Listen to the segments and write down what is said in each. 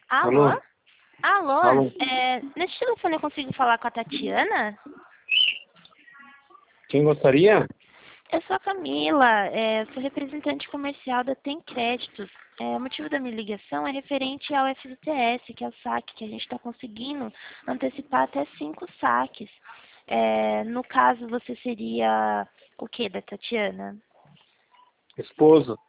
Alô? Alô? Alô? Alô? Nesse telefone eu consigo falar com a Tatiana? Quem gostaria? Eu sou a Camila, sou representante comercial da Tem Créditos. O motivo da minha ligação é referente ao FGTS, que é o saque, que a gente está conseguindo antecipar até 5 saques. No caso, você seria o que da Tatiana? Esposo.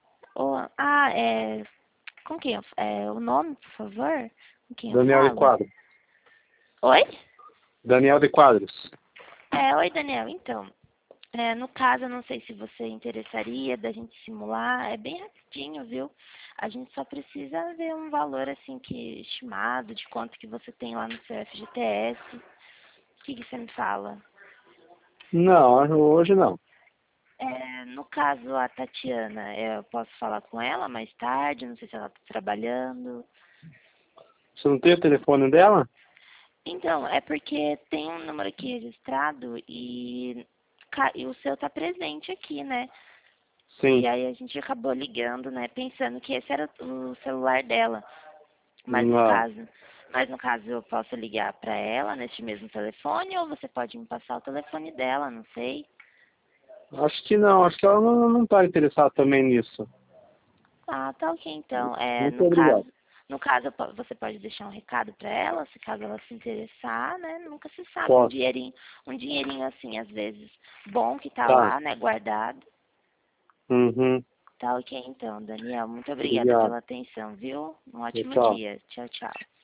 Com quem? O nome, por favor? Com quem eu Daniel de falo? Quadros. Oi? Daniel de Quadros. Oi, Daniel. Então, no caso, eu não sei se você interessaria da gente simular. É bem rapidinho, viu? A gente só precisa ver um valor, assim, que estimado de quanto que você tem lá no seu FGTS. O que você me fala? Não, hoje não. No caso, a Tatiana, eu posso falar com ela mais tarde? Não sei se ela está trabalhando. Você não tem o telefone dela? Então, é porque tem um número aqui registrado e o seu tá presente aqui, né? Sim. E aí a gente acabou ligando, né? Pensando que esse era o celular dela. Mas no Não. caso, eu posso ligar para ela neste mesmo telefone ou você pode me passar o telefone dela, não sei. Acho que não. Acho que ela não está interessada também nisso. Ah, tá ok então. Muito obrigado. Você pode deixar um recado para ela, se caso ela se interessar, né? Nunca se sabe, Posso. um dinheirinho assim, às vezes, bom que tá Tá. lá, né, guardado. Uhum. Tá ok então, Daniel. Muito obrigada Obrigado. pela atenção, viu? Um ótimo Tchau. dia. Tchau, tchau.